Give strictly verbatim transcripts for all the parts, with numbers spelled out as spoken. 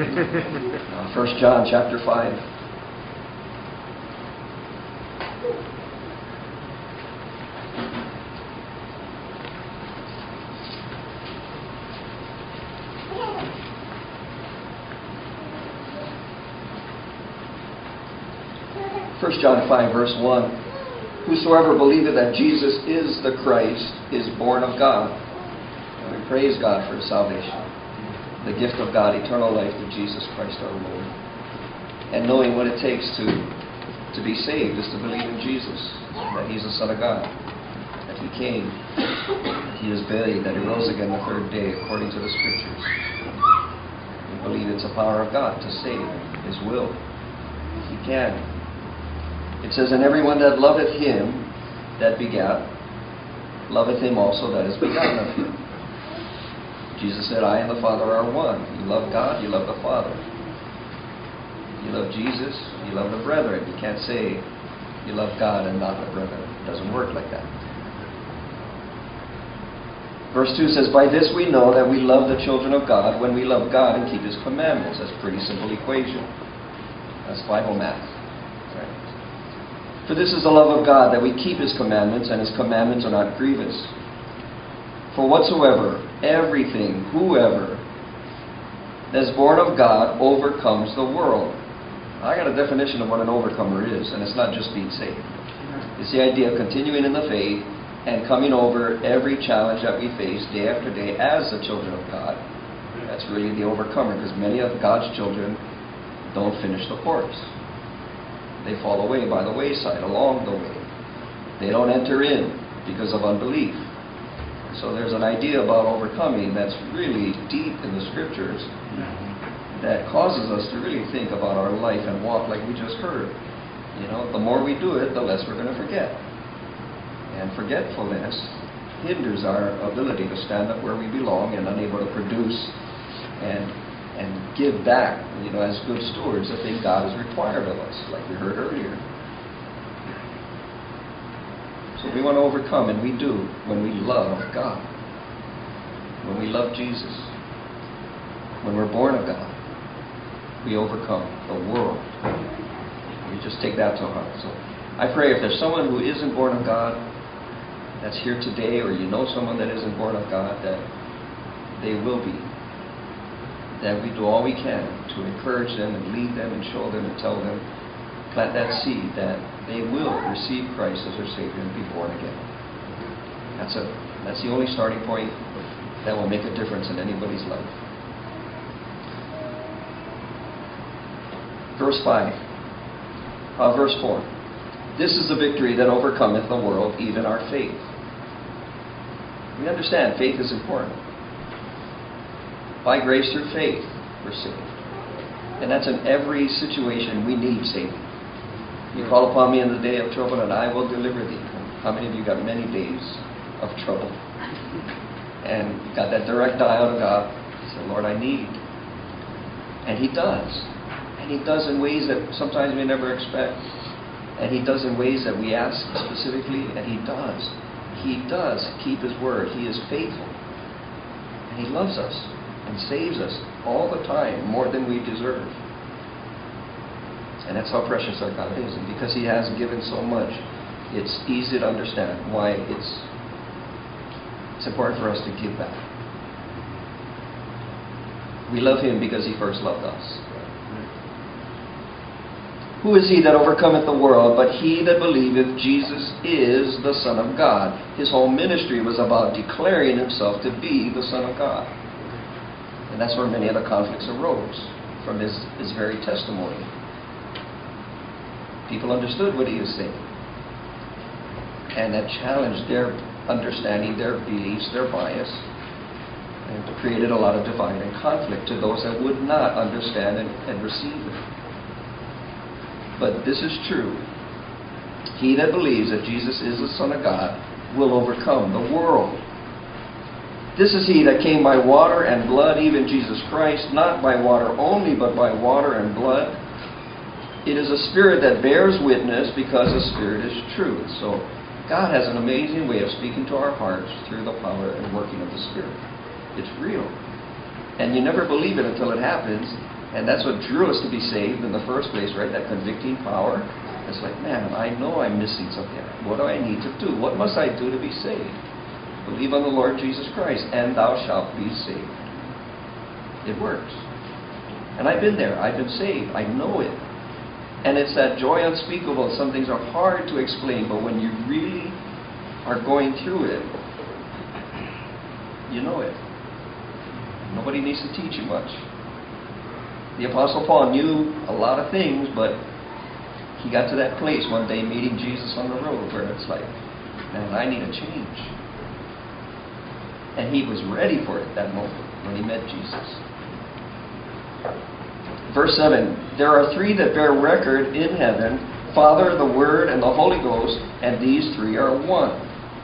Uh, First John chapter five. First John five, verse one. Whosoever believeth that Jesus is the Christ is born of God. And we praise God for His salvation. The gift of God, eternal life through Jesus Christ our Lord. And knowing what it takes to, to be saved is to believe in Jesus, that He's the Son of God, that He came, that He was buried, that He rose again the third day according to the Scriptures. We believe it's the power of God to save, His will. He can. It says, and everyone that loveth Him that begat, loveth Him also that is begotten of Him. Jesus said, I and the Father are one. You love God, you love the Father. You love Jesus, you love the brethren. You can't say you love God and not the brethren. It doesn't work like that. Verse two says, by this we know that we love the children of God when we love God and keep His commandments. That's a pretty simple equation. That's Bible math. For this is the love of God, that we keep His commandments, and His commandments are not grievous. For whatsoever, everything, whoever, that is born of God overcomes the world. I got a definition of what an overcomer is, and it's not just being saved. It's the idea of continuing in the faith and coming over every challenge that we face day after day as the children of God. That's really the overcomer, because many of God's children don't finish the course. They fall away by the wayside, along the way. They don't enter in because of unbelief. So there's an idea about overcoming that's really deep in the Scriptures that causes us to really think about our life and walk like we just heard. You know, the more we do it, the less we're going to forget. And forgetfulness hinders our ability to stand up where we belong and unable to produce and and give back, you know, as good stewards, the thing God has required of us, like we heard earlier. So we want to overcome, and we do, when we love God, when we love Jesus, when we're born of God, we overcome the world. We just take that to heart. So I pray if there's someone who isn't born of God that's here today, or you know someone that isn't born of God, that they will be. That we do all we can to encourage them and lead them and show them and tell them, plant that seed that they will receive Christ as their Savior and be born again. That's a that's the only starting point that will make a difference in anybody's life. Verse five, uh, verse four. This is the victory that overcometh the world, even our faith. We understand faith is important. By grace through faith, we're saved. And that's in every situation we need saving. You call upon me in the day of trouble, and I will deliver thee. How many of you got many days of trouble? And you got that direct dial to God. You say, Lord, I need. And He does. And He does in ways that sometimes we never expect. And He does in ways that we ask specifically, and He does. He does keep His word. He is faithful. And He loves us and saves us all the time, more than we deserve. And that's how precious our God is. And because He has given so much, it's easy to understand why it's, it's important for us to give back. We love Him because He first loved us. Who is he that overcometh the world, but he that believeth Jesus is the Son of God? His whole ministry was about declaring Himself to be the Son of God. And that's where many of the conflicts arose, from his, his very testimony. People understood what He was saying. And that challenged their understanding, their beliefs, their bias, and created a lot of divide and conflict to those that would not understand and, and receive it. But this is true. He that believes that Jesus is the Son of God will overcome the world. This is He that came by water and blood, even Jesus Christ, not by water only, but by water and blood. It is a Spirit that bears witness, because the Spirit is truth. So God has an amazing way of speaking to our hearts through the power and working of the Spirit. It's real. And you never believe it until it happens, And that's what drew us to be saved in the first place, right? That convicting power. It's like, man, I know I'm missing something. What do I need to do? What must I do to be saved? Believe on the Lord Jesus Christ, and thou shalt be saved. It works. And I've been there. I've been saved. I know it. And it's that joy unspeakable. Some things are hard to explain, but when you really are going through it, you know it. Nobody needs to teach you much. The Apostle Paul knew a lot of things, but he got to that place one day meeting Jesus on the road where it's like, man, I need a change. And he was ready for it that moment when he met Jesus. Verse seven, there are three that bear record in heaven, Father, the Word, and the Holy Ghost, and these three are one.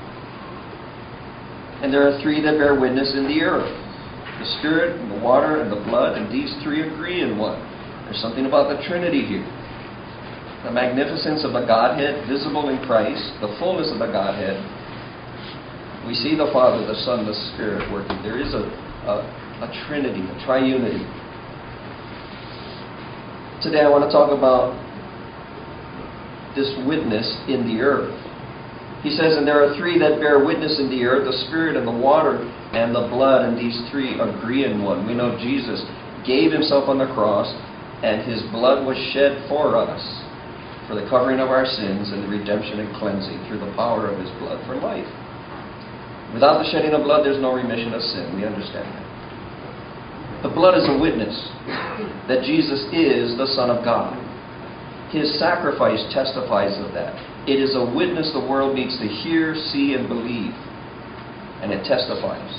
And there are three that bear witness in the earth, the Spirit, and the water, and the blood, and these three agree in one. There's something about the Trinity here. The magnificence of the Godhead visible in Christ, the fullness of the Godhead. We see the Father, the Son, the Spirit working. There is a, a, a Trinity, a triunity. Today I want to talk about this witness in the earth. He says, and there are three that bear witness in the earth, the Spirit and the water and the blood, and these three agree in one. We know Jesus gave himself on the cross, and his blood was shed for us, for the covering of our sins and the redemption and cleansing through the power of his blood for life. Without the shedding of blood, there's no remission of sin. We understand that. The blood is a witness that Jesus is the Son of God. His sacrifice testifies of that. It is a witness the world needs to hear, see, and believe. And it testifies.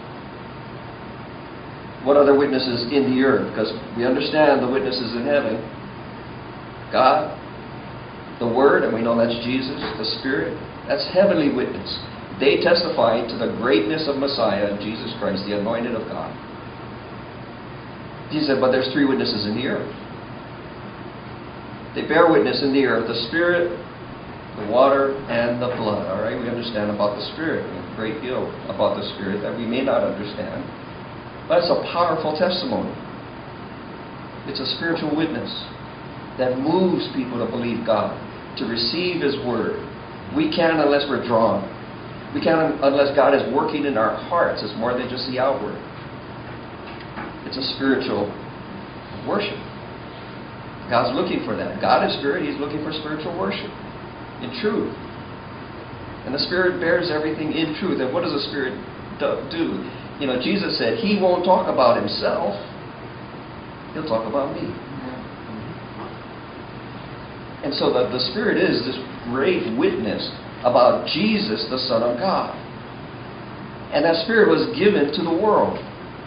What other witnesses in the earth? Because we understand the witnesses in heaven. God, the Word, and we know that's Jesus, the Spirit. That's heavenly witness. They testify to the greatness of Messiah, Jesus Christ, the anointed of God. He said, but there's three witnesses in the earth. They bear witness in the earth, the Spirit, the water, and the blood. All right, we understand about the Spirit, a great deal about the Spirit that we may not understand. But it's a powerful testimony. It's a spiritual witness that moves people to believe God, to receive His Word. We can't unless we're drawn. We can't unless God is working in our hearts. It's more than just the outward. It's a spiritual worship. God's looking for that. God is Spirit. He's looking for spiritual worship in truth. And the Spirit bears everything in truth. And what does the Spirit do? You know, Jesus said, He won't talk about Himself. He'll talk about me. And so the, the Spirit is this great witness about Jesus, the Son of God. And that Spirit was given to the world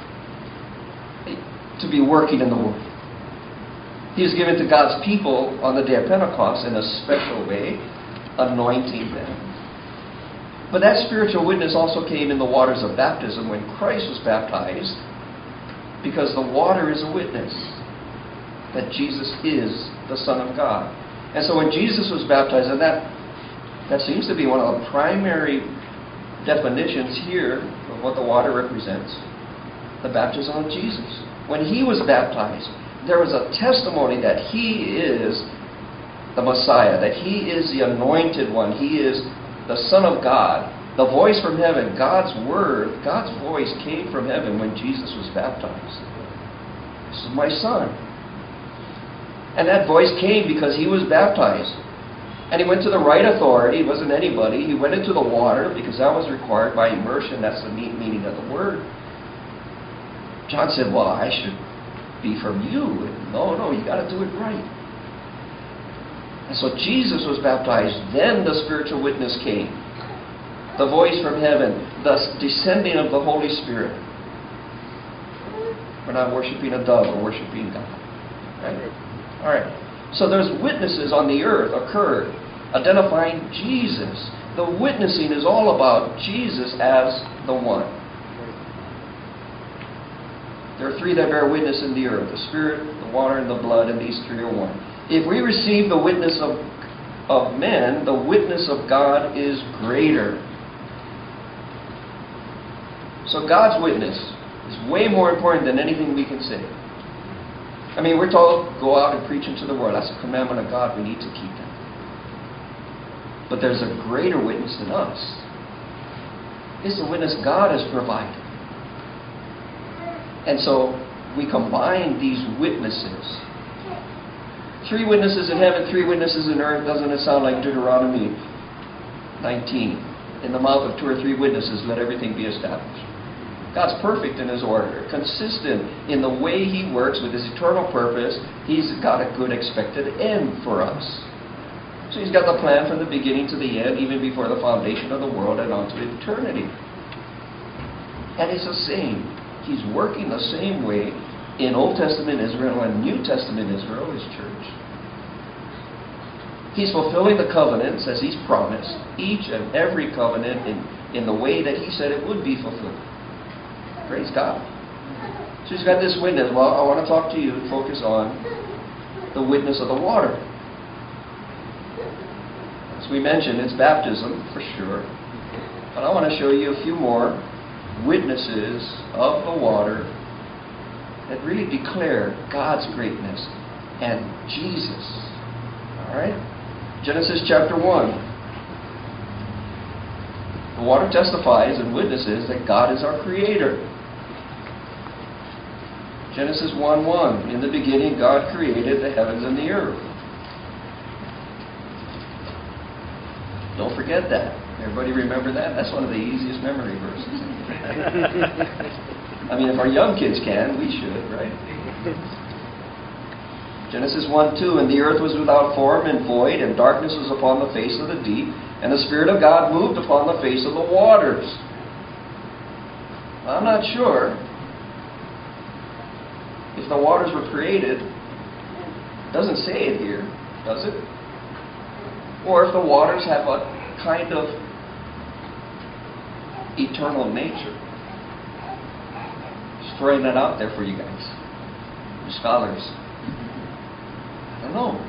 to be working in the world. He was given to God's people on the day of Pentecost in a special way, anointing them. But that spiritual witness also came in the waters of baptism when Christ was baptized, because the water is a witness that Jesus is the Son of God. And so when Jesus was baptized, and that, that seems to be one of the primary definitions here of what the water represents, the baptism of Jesus. When He was baptized, there was a testimony that He is the Messiah, that He is the anointed one, He is the Son of God. The voice from heaven, God's Word, God's voice came from heaven when Jesus was baptized. This is my Son. And that voice came because He was baptized. And He went to the right authority. It wasn't anybody. He went into the water because that was required by immersion. That's the meaning of the word. John said, well, I should be from you. No, no, you got to do it right. And so Jesus was baptized. Then the spiritual witness came. The voice from heaven, the descending of the Holy Spirit. We're not worshiping a dove, we're worshiping God. Right? All right. So those witnesses on the earth occurred, identifying Jesus. The witnessing is all about Jesus as the one. There are three that bear witness in the earth, the Spirit, the water, and the blood, and these three are one. If we receive the witness of, of men, the witness of God is greater. So God's witness is way more important than anything we can say. I mean, we're told, go out and preach into the world. That's a commandment of God. We need to keep that. But there's a greater witness than us. It's the witness God has provided. And so we combine these witnesses. Three witnesses in heaven, three witnesses in earth. Doesn't it sound like Deuteronomy nineteen? In the mouth of two or three witnesses, let everything be established. God's perfect in His order, consistent in the way He works with His eternal purpose. He's got a good expected end for us. So He's got the plan from the beginning to the end, even before the foundation of the world and onto eternity. And it's the same. He's working the same way in Old Testament Israel and New Testament Israel, His church. He's fulfilling the covenants as He's promised, each and every covenant in, in the way that He said it would be fulfilled. Praise God. So He's got this witness. Well, I want to talk to you and focus on the witness of the water. As we mentioned, it's baptism for sure. But I want to show you a few more witnesses of the water that really declare God's greatness and Jesus. All right? Genesis chapter one. The water testifies and witnesses that God is our Creator. Genesis one one. In the beginning, God created the heavens and the earth. Don't forget that. Everybody remember that? That's one of the easiest memory verses. I mean, if our young kids can, we should, right? Genesis one two. And the earth was without form and void, and darkness was upon the face of the deep, and the Spirit of God moved upon the face of the waters. I'm not sure if the waters were created. It doesn't say it here, does it? Or if the waters have a kind of eternal nature. Just throwing that out there for you guys, you scholars. I don't know.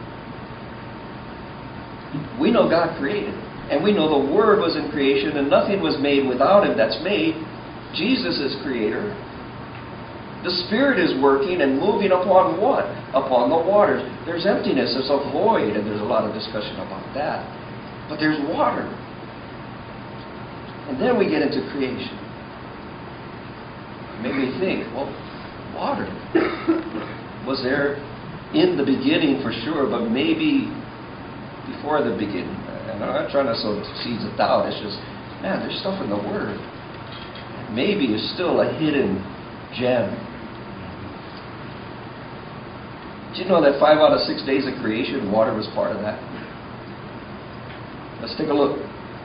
We know God created, and we know the Word was in creation, and nothing was made without Him that's made. Jesus is Creator. The Spirit is working and moving upon what? Upon the waters. There's emptiness, there's a void, and there's a lot of discussion about that. But there's water. And then we get into creation. It made me think, well, water was there in the beginning for sure, but maybe before the beginning. And I'm not trying to sow seeds of doubt. It's just, man, there's stuff in the Word. Maybe it's still a hidden gem. Did you know that five out of six days of creation, water was part of that? Let's take a look.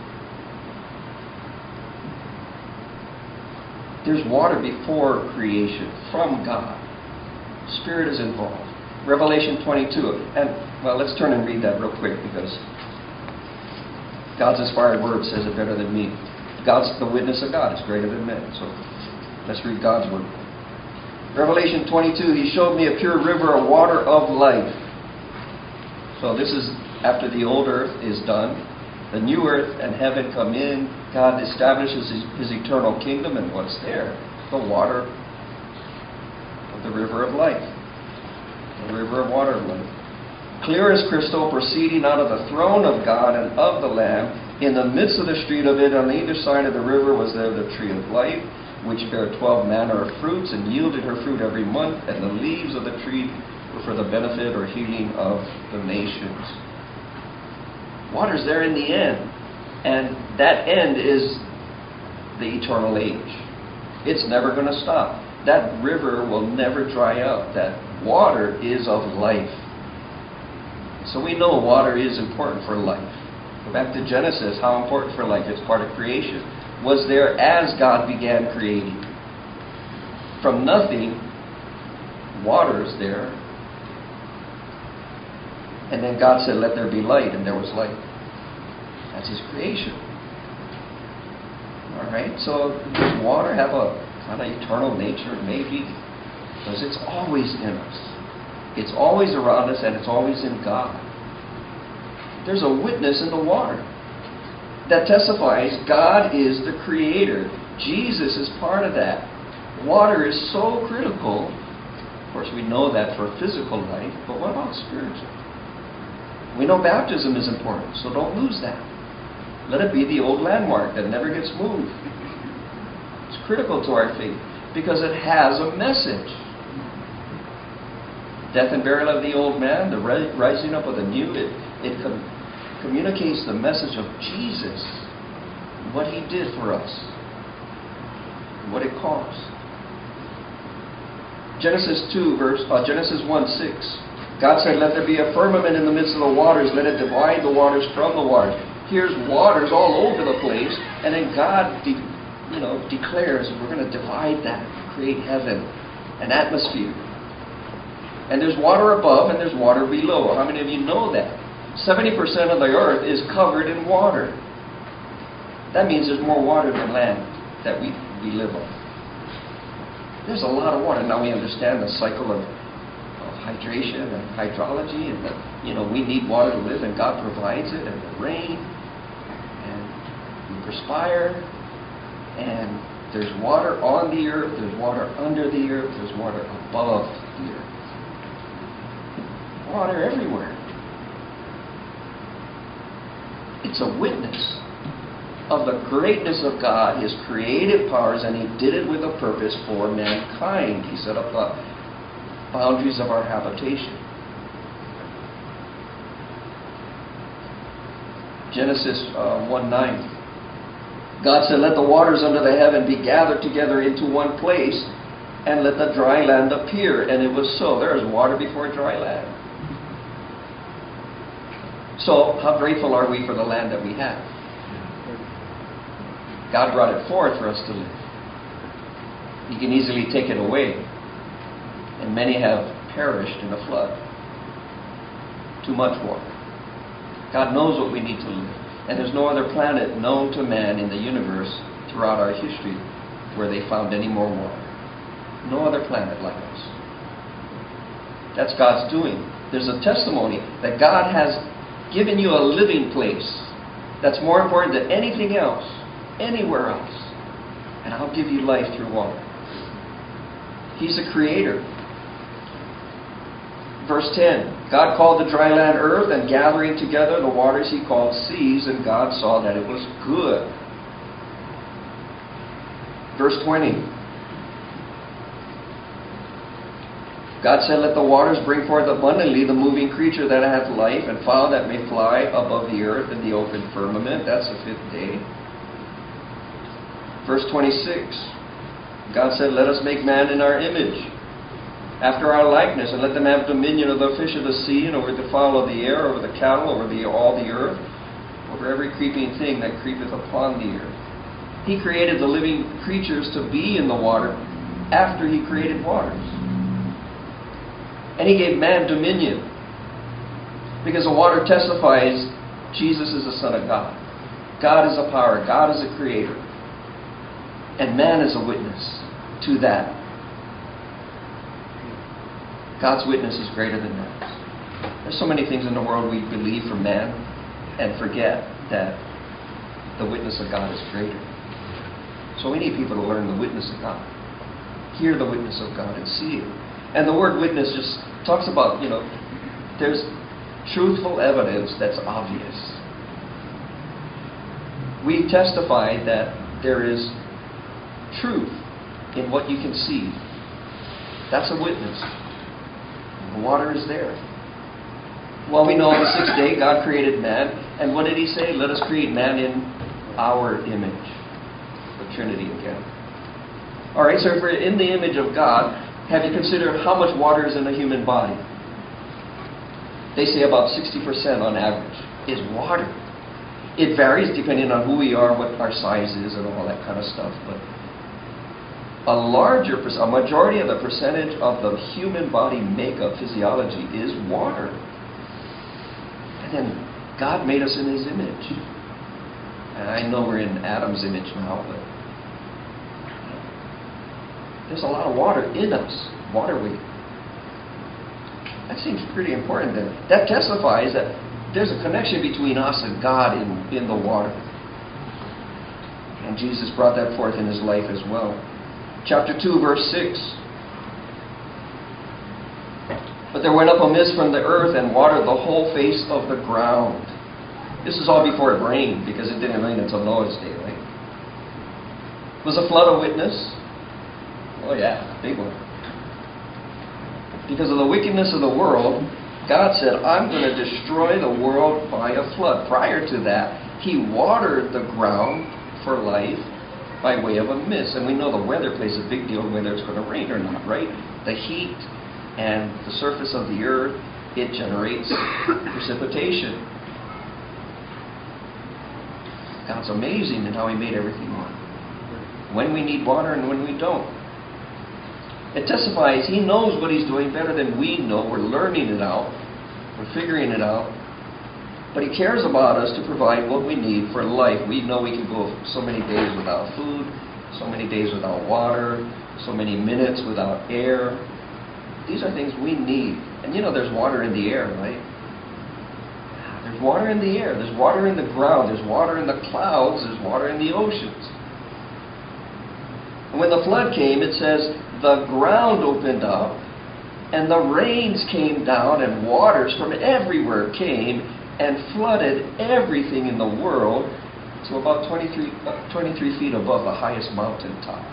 There's water before creation from God. Spirit is involved. Revelation twenty-two. And, well, let's turn and read that real quick because God's inspired word says it better than me. God's the witness of God. It's greater than men. So let's read God's word. Revelation twenty-two, He showed me a pure river of water of life. So this is after the old earth is done. The new earth and heaven come in. God establishes His, his eternal kingdom, and what's there? The water of the river of life. The river of water of life. Clear as crystal, proceeding out of the throne of God and of the Lamb. In the midst of the street of it, on either side of the river, was there the tree of life, which bare twelve manner of fruits, and yielded her fruit every month, and the leaves of the tree were for the benefit or healing of the nations. Water's there in the end, and that end is the eternal age. It's never going to stop. That river will never dry up. That water is of life. So we know water is important for life. Go back to Genesis, how important for life. It's part of creation. Was there as God began creating. From nothing, water is there. And then God said, let there be light, and there was light. That's His creation. Alright, so does water have a kind of eternal nature? Maybe. Because it's always in us. It's always around us, and it's always in God. There's a witness in the water that testifies God is the Creator. Jesus is part of that. Water is so critical Of course, we know that for physical life, but what about spiritual? We know baptism is important, so don't lose that. Let it be the old landmark that never gets moved. It's critical to our faith because it has a message. Death and burial of the old man, the rising up of the new, it, it com- communicates the message of Jesus, what he did for us, what it cost. Genesis two, verse uh, Genesis one six. God said, "Let there be a firmament in the midst of the waters. Let it divide the waters from the waters." Here's waters all over the place, and then God, de- you know, declares, "We're going to divide that, create heaven, an atmosphere." And there's water above, and there's water below. How many of you know that? Seventy percent of the earth is covered in water. That means there's more water than land that we we live on. There's a lot of water. Now we understand the cycle of, of hydration and hydrology, and that, you know, we need water to live, and God provides it, and the rain, and we perspire, and there's water on the earth, there's water under the earth, there's water above the earth. Water everywhere. It's a witness of the greatness of God, his creative powers, and he did it with a purpose for mankind. He set up the boundaries of our habitation. Genesis uh, one nine. God said, "Let the waters under the heaven be gathered together into one place, and let the dry land appear." And it was so. There is water before dry land. So, how grateful are we for the land that we have? God brought it forth for us to live. He can easily take it away. And many have perished in the flood. Too much water. God knows what we need to live. And there's no other planet known to man in the universe throughout our history where they found any more water. No other planet like us. That's God's doing. There's a testimony that God has given you a living place that's more important than anything else. Anywhere else, and I'll give you life through water. He's a creator. Verse ten, God called the dry land earth, and gathering together the waters he called seas, and God saw that it was good. Verse twenty, God said, "Let the waters bring forth abundantly the moving creature that hath life, and fowl that may fly above the earth in the open firmament." That's the fifth day. Verse twenty-six, God said, "Let us make man in our image, after our likeness, and let them have dominion of the fish of the sea, and over the fowl of the air, over the cattle, over the, all the earth, over every creeping thing that creepeth upon the earth." He created the living creatures to be in the water after he created waters. And he gave man dominion, because the water testifies Jesus is the Son of God. God is a power. God is a creator. And man is a witness to that. God's witness is greater than that. There's so many things in the world we believe from man and forget that the witness of God is greater. So we need people to learn the witness of God. Hear the witness of God and see it. And the word witness just talks about, you know, there's truthful evidence that's obvious. We testify that there is truth in what you can see. That's a witness. The water is there. Well, we know on the sixth day God created man, and what did he say? Let us create man in our image. The Trinity again. Alright, so if we're in the image of God, have you considered how much water is in the human body? They say about sixty percent on average is water. It varies depending on who we are, what our size is, and all that kind of stuff, but a larger, a majority of the percentage of the human body makeup, physiology, is water. And then God made us in his image. And I know we're in Adam's image now, but there's a lot of water in us. Water weight. That seems pretty important then. That testifies that there's a connection between us and God in, in the water. And Jesus brought that forth in his life as well. Chapter two, verse six. But there went up a mist from the earth and watered the whole face of the ground. This is all before it rained, because it didn't rain until Noah's day, right? Was a flood a witness? Oh yeah, big one. Because of the wickedness of the world, God said, I'm going to destroy the world by a flood. Prior to that, He watered the ground for life by way of a mist. And we know the weather plays a big deal whether it's going to rain or not, right? The heat and the surface of the earth, it generates precipitation. God's amazing in how He made everything work. When we need water and when we don't. It testifies He knows what He's doing better than we know. We're learning it out. We're figuring it out. But He cares about us to provide what we need for life. We know we can go so many days without food, so many days without water, so many minutes without air. These are things we need. And you know there's water in the air, right? There's water in the air. There's water in the ground. There's water in the clouds. There's water in the oceans. And when the flood came, it says, the ground opened up, and the rains came down, and waters from everywhere came and flooded everything in the world to about twenty-three, uh, twenty-three feet above the highest mountain top.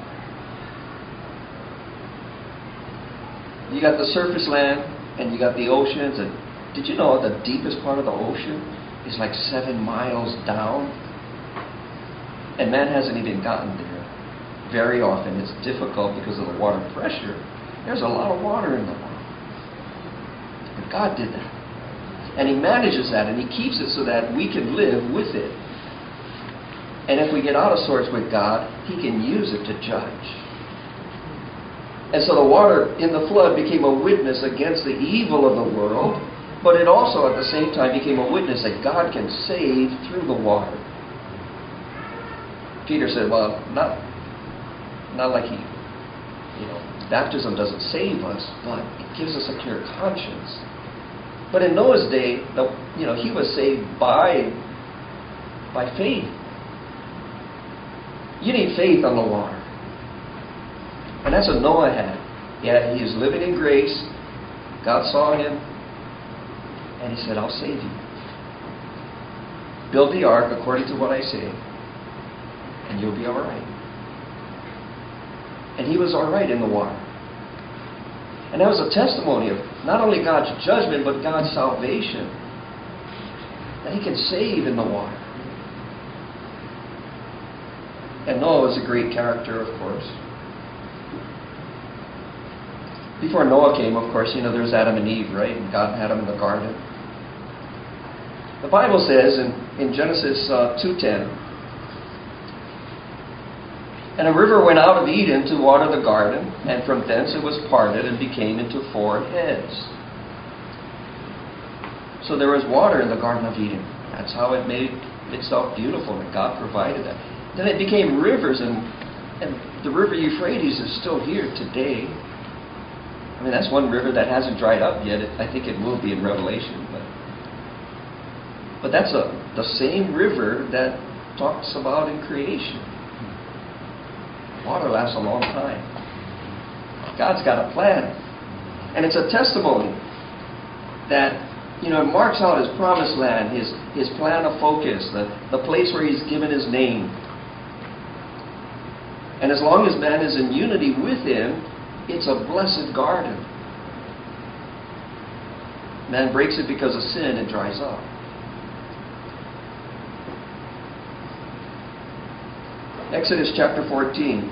You got the surface land, and you got the oceans, and did you know the deepest part of the ocean is like seven miles down? And man hasn't even gotten there. Very often it's difficult because of the water pressure. There's a lot of water in the world. But God did that. And He manages that, and He keeps it so that we can live with it. And if we get out of sorts with God, He can use it to judge. And so the water in the flood became a witness against the evil of the world, but it also at the same time became a witness that God can save through the water. Peter said, well, not Not like he, you know, baptism doesn't save us, but it gives us a clear conscience. But in Noah's day, the, you know, he was saved by, by faith. You need faith on the water. And that's what Noah had. Yeah, he is living in grace. God saw him, and He said, I'll save you. Build the ark according to what I say, and you'll be all right. And he was all right in the water. And that was a testimony of not only God's judgment, but God's salvation. That He can save in the water. And Noah was a great character, of course. Before Noah came, of course, you know, there's Adam and Eve, right? And God had them in the garden. The Bible says in, in Genesis uh, two ten, and a river went out of Eden to water the garden, and from thence it was parted and became into four heads. So there was water in the Garden of Eden. That's how it made itself beautiful, and God provided that. Then it became rivers, and, and the river Euphrates is still here today. I mean, that's one river that hasn't dried up yet. I think it will be in Revelation. But, but that's a, the same river that talks about in creation. Water lasts a long time. God's got a plan. And it's a testimony that, you know, it marks out His promised land, His, his plan of focus, the, the place where He's given His name. And as long as man is in unity with Him, it's a blessed garden. Man breaks it because of sin, it dries up. Exodus chapter fourteen.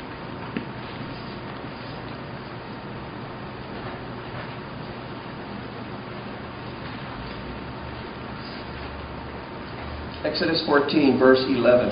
Exodus fourteen, verse eleven.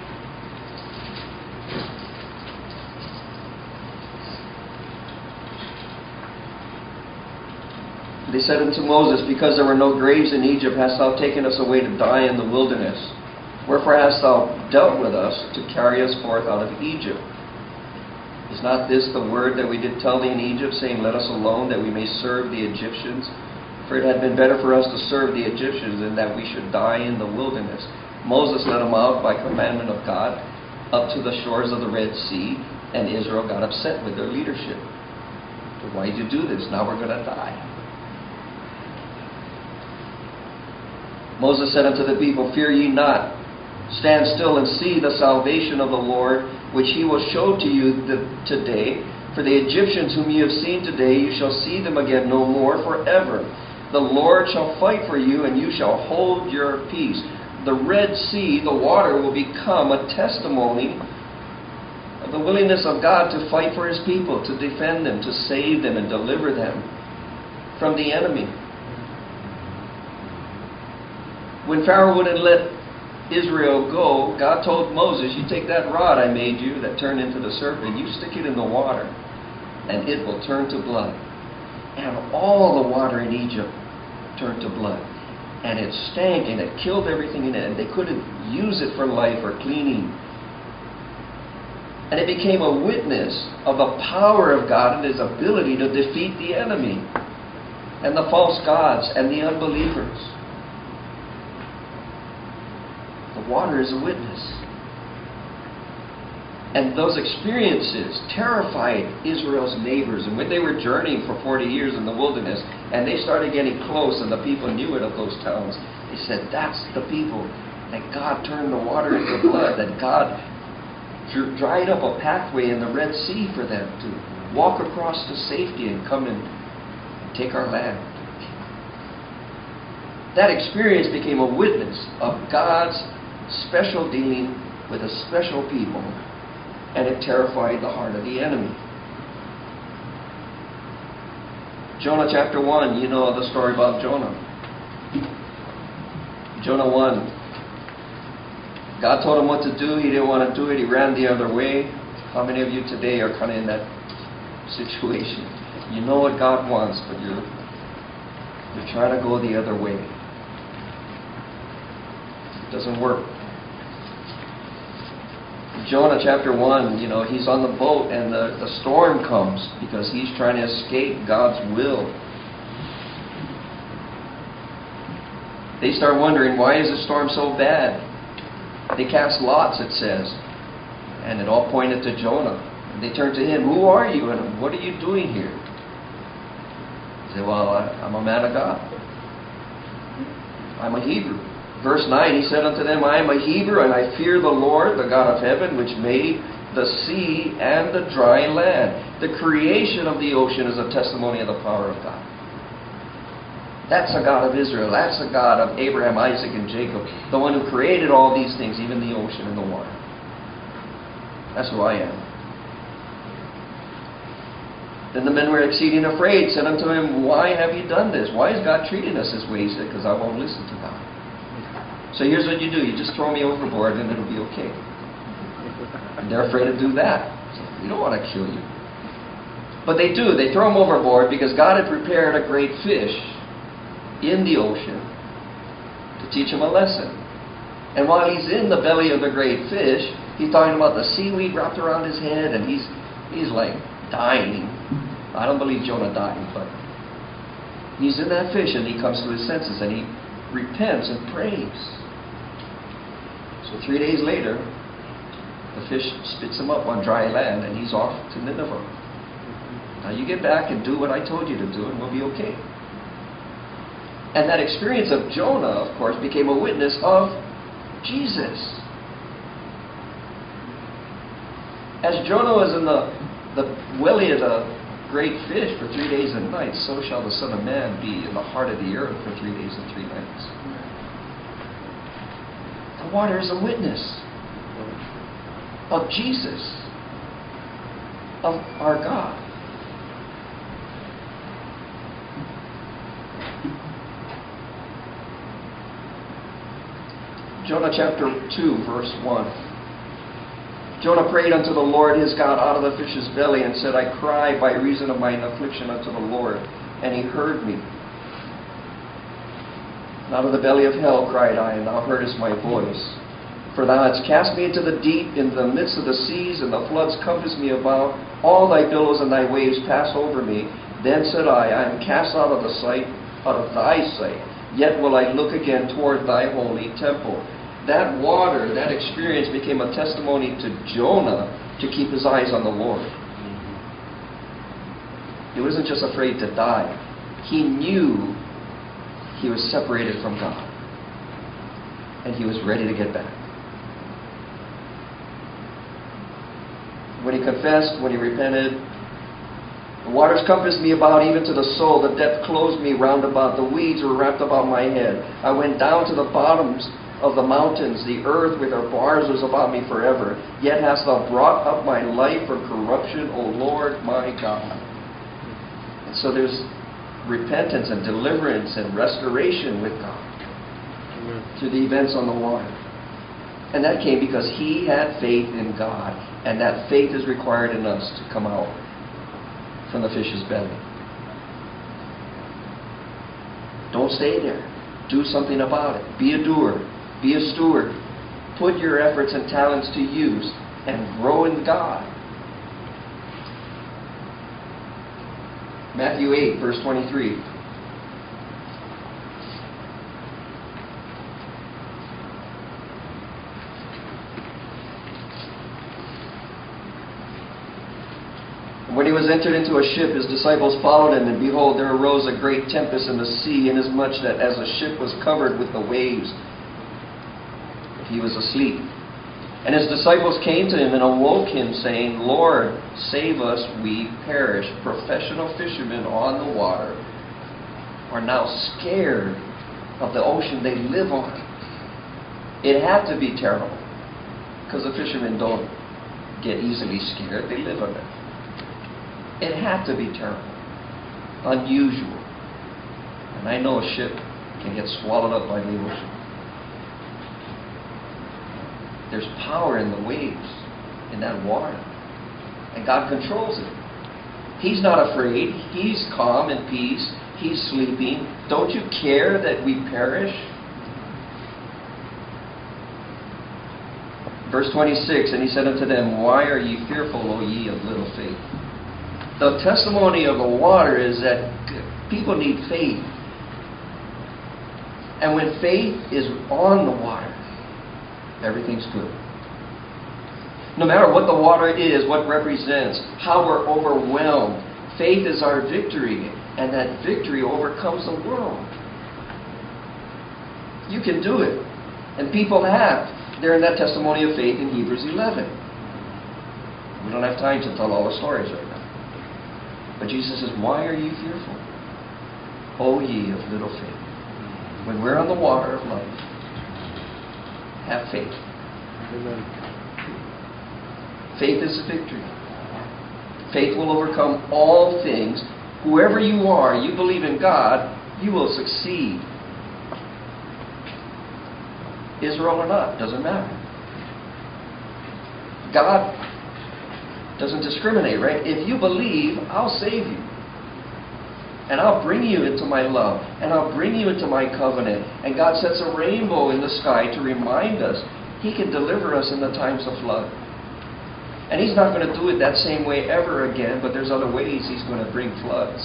They said unto Moses, because there were no graves in Egypt, hast thou taken us away to die in the wilderness? Wherefore hast thou dealt with us to carry us forth out of Egypt? Is not this the word that we did tell thee in Egypt, saying, let us alone, that we may serve the Egyptians? For it had been better for us to serve the Egyptians than that we should die in the wilderness. Moses led them out by commandment of God up to the shores of the Red Sea, and Israel got upset with their leadership. Why did you do this? Now we're going to die. Moses said unto the people, Fear ye not. Stand still and see the salvation of the Lord, which he will show to you the, today. For the Egyptians whom ye have seen today, you shall see them again no more forever. The Lord shall fight for you, and you shall hold your peace. The Red Sea, the water, will become a testimony of the willingness of God to fight for his people, to defend them, to save them, and deliver them from the enemy. When Pharaoh wouldn't let Israel go, God told Moses, you take that rod I made you that turned into the serpent, you stick it in the water, and it will turn to blood. And all the water in Egypt turned to blood. And it stank, and it killed everything in it, and they couldn't use it for life or cleaning. And it became a witness of the power of God and his ability to defeat the enemy and the false gods and the unbelievers. The water is a witness. And those experiences terrified Israel's neighbors. And when they were journeying for forty years in the wilderness, and they started getting close, and the people knew it of those towns, they said, that's the people that God turned the water into blood, that God dried up a pathway in the Red Sea for them to walk across to safety and come and take our land. That experience became a witness of God's special dealing with a special people, and it terrified the heart of the enemy. Jonah chapter one, you know the story about Jonah. Jonah one. God told him what to do. He didn't want to do it. He ran the other way. How many of you today are kind of in that situation? You know what God wants, but you're, you're trying to go the other way. It doesn't work. Jonah chapter one, you know, he's on the boat and the, the storm comes because he's trying to escape God's will. They start wondering, why is the storm so bad? They cast lots, it says, and it all pointed to Jonah. And they turned to him, who are you and what are you doing here? He said, well, I, I'm a man of God. I'm a Hebrew. Verse nine, he said unto them, I am a Hebrew, and I fear the Lord, the God of heaven, which made the sea and the dry land. The creation of the ocean is a testimony of the power of God. That's the God of Israel. That's the God of Abraham, Isaac, and Jacob. The one who created all these things, even the ocean and the water. That's who I am. Then the men were exceeding afraid, said unto him, why have you done this? Why is God treating us this way? He said, because I won't listen to God. So here's what you do. You just throw me overboard and it'll be okay. And they're afraid to do that. So we don't want to kill you. But they do. They throw him overboard because God had prepared a great fish in the ocean to teach him a lesson. And while he's in the belly of the great fish, he's talking about the seaweed wrapped around his head, and he's he's like dying. I don't believe Jonah died, but he's in that fish and he comes to his senses and he repents and prays. So three days later, the fish spits him up on dry land and he's off to Nineveh. Now you get back and do what I told you to do and we'll be okay. And that experience of Jonah, of course, became a witness of Jesus. As Jonah was in the, the belly of the great fish for three days and nights, so shall the Son of Man be in the heart of the earth for three days and three nights. The water is a witness of Jesus, of our God. Jonah chapter two, verse one. Jonah prayed unto the Lord his God out of the fish's belly, and said, I cry by reason of mine affliction unto the Lord, and he heard me. And out of the belly of hell cried I, and thou heardest my voice. For thou hadst cast me into the deep, in the midst of the seas, and the floods compassed me about. All thy billows and thy waves pass over me. Then said I, I am cast out of the sight, out of thy sight. Yet will I look again toward thy holy temple. That water, that experience became a testimony to Jonah to keep his eyes on the Lord. He wasn't just afraid to die. He knew he was separated from God. and he was ready to get back. When he confessed, when he repented, the waters compassed me about even to the soul. The depth closed me round about. The weeds were wrapped about my head. I went down to the bottoms of the mountains. The earth with her bars was about me forever. Yet hast thou brought up my life from corruption, O Lord my God. And so there's repentance and deliverance and restoration with God. Amen. Through the events on the water. And that came because he had faith in God. And that faith is required in us to come out from the fish's belly. Don't stay there. Do something about it. Be a doer. Be a steward. Put your efforts and talents to use and grow in God. Matthew eight, verse twenty-three. When he was entered into a ship, his disciples followed him, and behold, there arose a great tempest in the sea, inasmuch that as the ship was covered with the waves, he was asleep. And his disciples came to him and awoke him, saying, Lord, save us, we perish. Professional fishermen on the water are now scared of the ocean they live on. It had to be terrible, because the fishermen don't get easily scared. They live on it. It had to be terrible, unusual. And I know a ship can get swallowed up by the ocean. There's power in the waves, in that water. And God controls it. He's not afraid. He's calm and peace. He's sleeping. Don't you care that we perish? Verse twenty-six, and he said unto them, Why are ye fearful, O ye of little faith? The testimony of the water is that people need faith. And when faith is on the water, everything's good. No matter what the water is, what represents, how we're overwhelmed, faith is our victory, and that victory overcomes the world. You can do it. And people have. They're in that testimony of faith in Hebrews eleven. We don't have time to tell all the stories right now. But Jesus says, Why are ye fearful, O ye of little faith? When we're on the water of life, have faith. Amen. Faith is a victory. Faith will overcome all things. Whoever you are, you believe in God, you will succeed. Israel or not, doesn't matter. God doesn't discriminate, right? If you believe, I'll save you. And I'll bring you into my love. And I'll bring you into my covenant. And God sets a rainbow in the sky to remind us He can deliver us in the times of flood. And He's not going to do it that same way ever again, but there's other ways He's going to bring floods.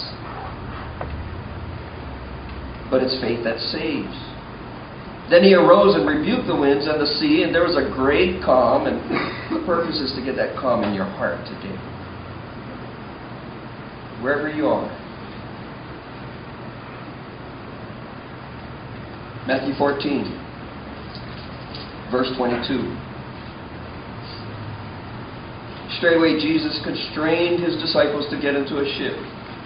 But it's faith that saves. Then He arose and rebuked the winds and the sea, and there was a great calm. And the purpose is to get that calm in your heart today. Wherever you are. Matthew fourteen, verse twenty-two. Straightway Jesus constrained His disciples to get into a ship,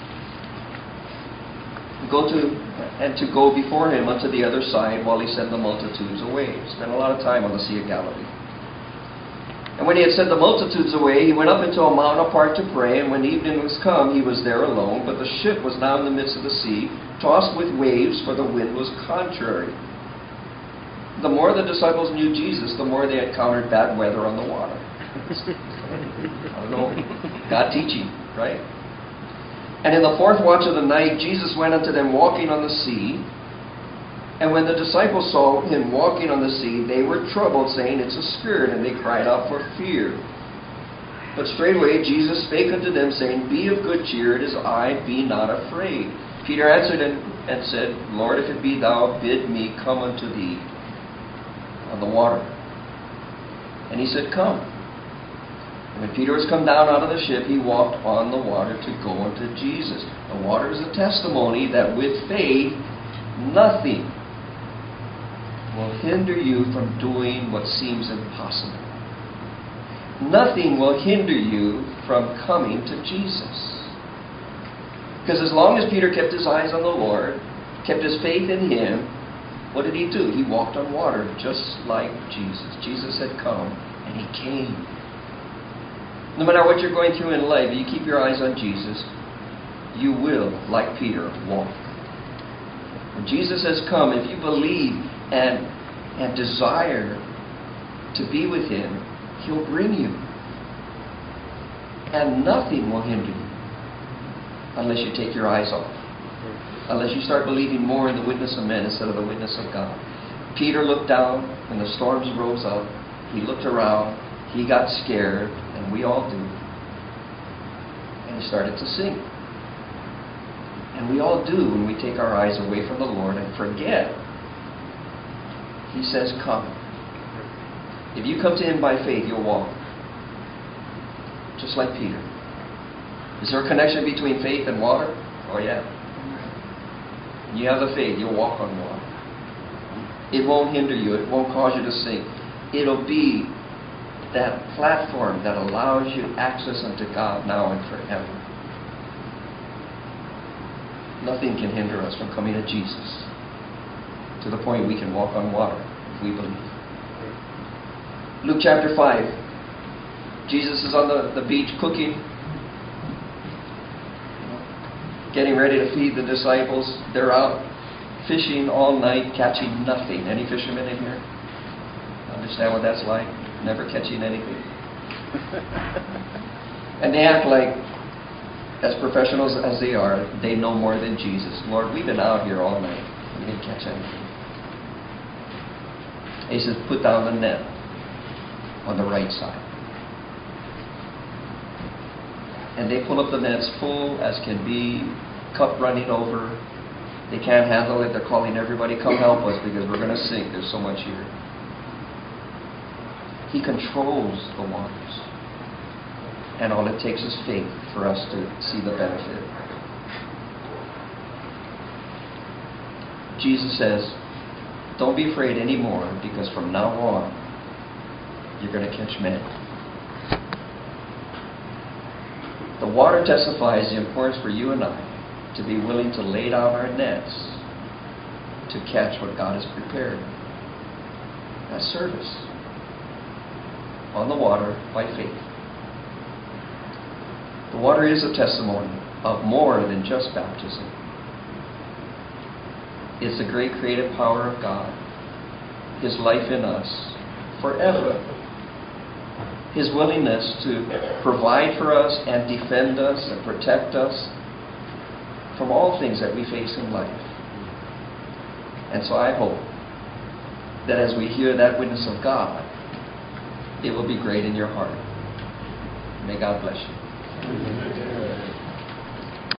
go to and to go before Him unto the other side, while He sent the multitudes away. He spent a lot of time on the Sea of Galilee. And when He had sent the multitudes away, He went up into a mountain apart to pray. And when evening was come, He was there alone. But the ship was now in the midst of the sea, tossed with waves, for the wind was contrary. The more the disciples knew Jesus, the more they encountered bad weather on the water. I don't know. God teaching, right? And in the fourth watch of the night, Jesus went unto them walking on the sea. And when the disciples saw Him walking on the sea, they were troubled, saying, It's a spirit, and they cried out for fear. But straightway Jesus spake unto them, saying, Be of good cheer, it is I, be not afraid. Peter answered and, and said, Lord, if it be thou, bid me come unto thee on the water. And He said, Come. And when Peter was come down out of the ship, he walked on the water to go unto Jesus. The water is a testimony that with faith, nothing will hinder you from doing what seems impossible. Nothing will hinder you from coming to Jesus. Because as long as Peter kept his eyes on the Lord, kept his faith in Him, what did he do? He walked on water just like Jesus. Jesus had come, and He came. No matter what you're going through in life, if you keep your eyes on Jesus, you will, like Peter, walk. When Jesus has come, if you believe and, and desire to be with Him, He'll bring you. And nothing will hinder you unless you take your eyes off. Unless you start believing more in the witness of men instead of the witness of God. Peter looked down when the storms rose up. He looked around. He got scared, and we all do. And he started to sink. And we all do when we take our eyes away from the Lord and forget. He says, come. If you come to Him by faith, you'll walk. Just like Peter. Is there a connection between faith and water? Oh, yeah. You have the faith, you'll walk on water. It won't hinder you. It won't cause you to sink. It'll be that platform that allows you access unto God now and forever. Nothing can hinder us from coming to Jesus to the point we can walk on water if we believe. Luke chapter five. Jesus is on the, the beach cooking, getting ready to feed the disciples. They're out fishing all night, catching nothing. Any fishermen in here? Understand what that's like? Never catching anything. And they act like, as professionals as they are, they know more than Jesus. Lord, we've been out here all night. We didn't catch anything. He says, put down the net on the right side. And they pull up the nets full as can be, cup running over. They can't handle it. They're calling everybody, come help us because we're going to sink. There's so much here. He controls the waters. And all it takes is faith for us to see the benefit. Jesus says, don't be afraid anymore because from now on, you're going to catch men. The water testifies the importance for you and I to be willing to lay down our nets to catch what God has prepared as service on the water by faith. The water is a testimony of more than just baptism. It's the great creative power of God, His life in us forever. His willingness to provide for us and defend us and protect us from all things that we face in life. And so I hope that as we hear that witness of God, it will be great in your heart. May God bless you.